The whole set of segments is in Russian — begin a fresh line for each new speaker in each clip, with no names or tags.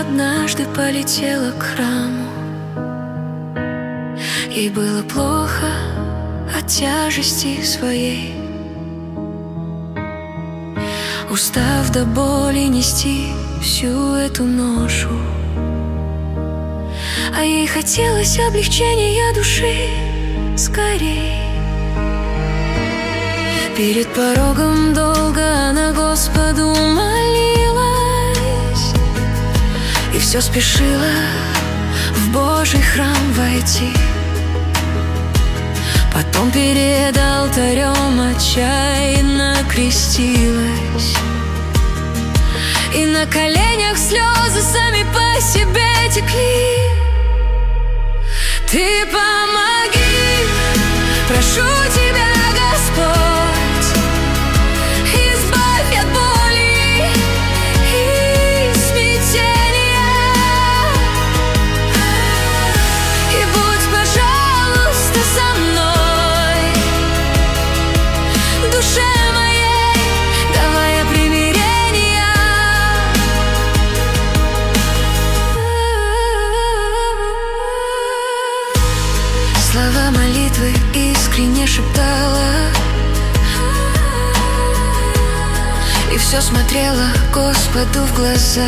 однажды полетела к храму. Ей было плохо от тяжести своей, устав до боли нести всю эту ношу. А ей хотелось облегчения души скорей. Перед порогом долго она Господу молилась и все спешила в Божий храм войти. Потом перед алтарем отчаянно крестилась, и на коленях слезы сами по себе текли. Ты помоги, прошу тебя, Господь, избавь от боли и смятения, и будь, пожалуйста, со мной, душе моей, давая примирения. Слова молитвы искренне шептала и все смотрела Господу в глаза.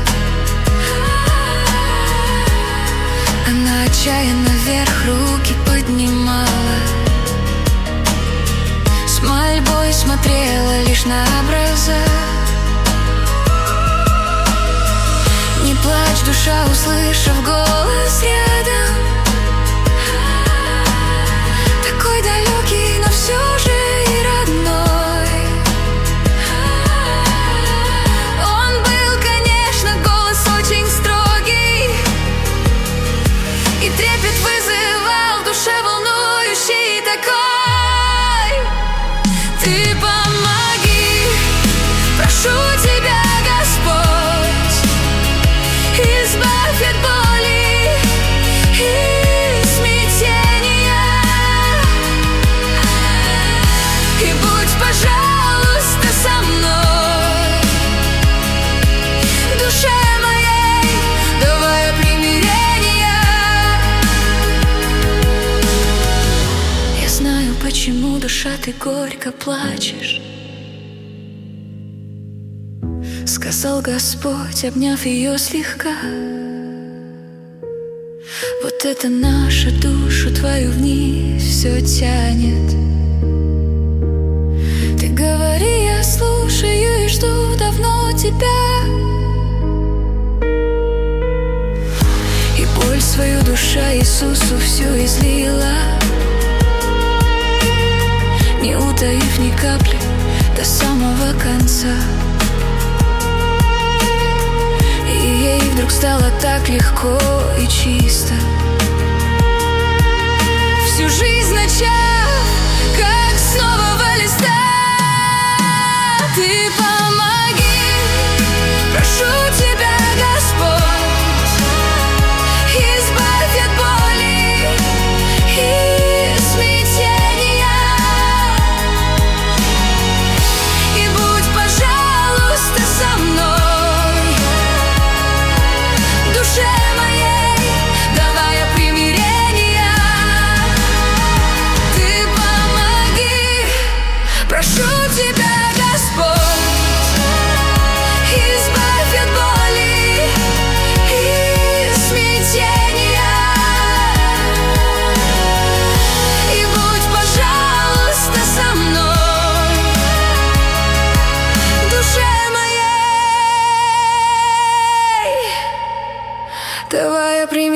Она отчаянно вверх руки поднимала, с мольбой смотрела лишь на образа. Не плачь, душа, услышав голос рядом, такой далекий, но все же и родной. Он был, конечно, голос очень строгий, и трепет вызывал в душе волнующий такой. Ты помоги, прошу тебя, Господь, избавь от боли и смятения, и будь, пожалуйста, со мной, душе моей, давая примирения. Я знаю, почему, душа, ты горько плачешь, сказал Господь, обняв ее слегка. Вот это наша душу твою вниз все тянет. Ты говори, я слушаю и жду давно тебя. И боль свою душа Иисусу всю излила, не утаив ни капли до самого конца. И ей вдруг стало так легко и чисто, всю жизнь начав, как с нового листа. Ты помоги, прошу тебя, Господь, избавь от боли и смятения, и будь, пожалуйста, со мной, душе моей, давая примирения. Ты помоги, прошу тебя, Господь, избавь от боли и смятения, и будь, пожалуйста, со мной, душе моей, давай примирения.